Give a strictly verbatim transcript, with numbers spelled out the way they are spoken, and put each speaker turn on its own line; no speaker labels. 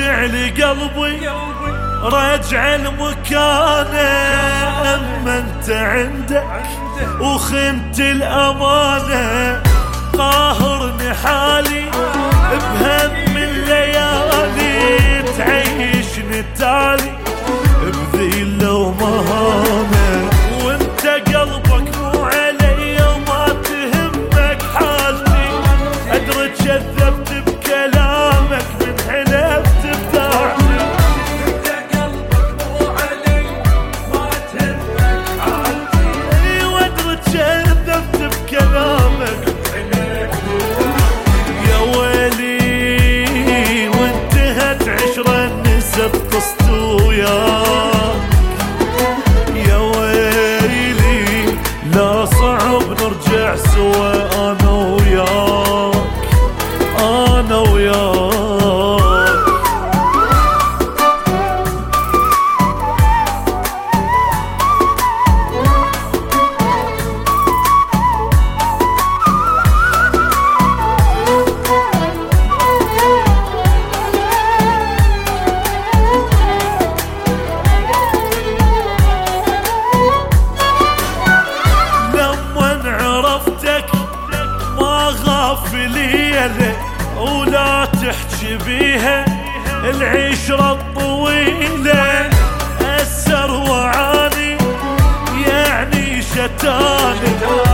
رجع لقلبي رجع لمكانه، اما انت عندك وخنت الامانه، قاهرني حالي بهم الليالي، تعيشني تالي بذيله ومهانه، وانت قلبك مو علي وما تهمك حالتي، ادري كذبت بكلامك من حلفت بتاعتي، انت قلبك مو علي ما تهمك حالتي، وادري كذبت بكلامك من حلفت بتاعتي، يا ويلي وانتهت عشرة نسب قصت وياك، يا ويلي لا صعب نرجع سوا انا وياك انا وياك. ليلة ولا تحكي بيها العشرة الطويلة، أسر وعاني يعني شتاني